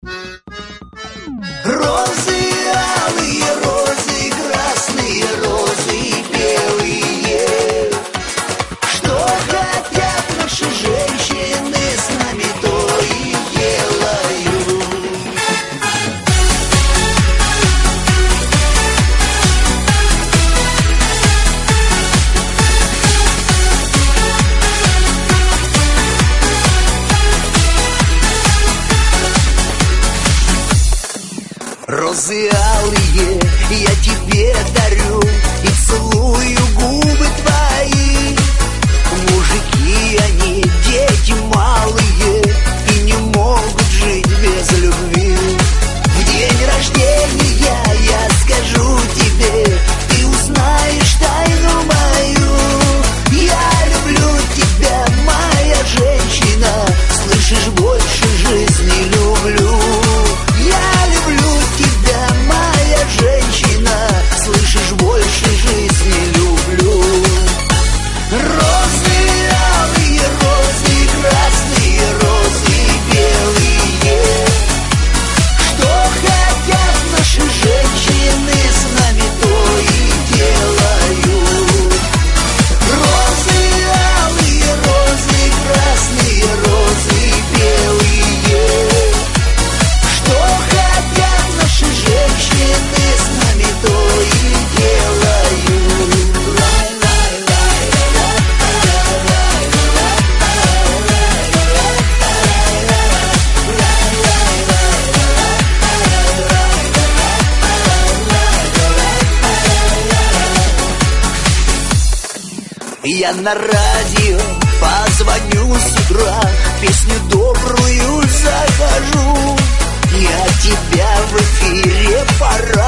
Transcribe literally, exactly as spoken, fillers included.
Розы алые, розы красные, розы белые. Что хотят наши женщины с нами, то и делают. Розы алые я тебе дарю и целую губы твои. Мужики они, дети малые, и не могут жить без любви. В день рождения я скажу тебе, ты узнаешь тайну мою. Я люблю тебя, моя женщина, слышишь, больше жизни люблю. Я люблю тебя, моя женщина, слышишь, больше жизни люблю. Розы алые, розы красные, розы белые. Что хотят наши женщины с нами, то и делают. Розы алые, розы красные, розы белые. Что хотят наши женщины с нами, то и делают. Я на радио позвоню с утра, песню добрую закажу. Я тебя в эфире пора.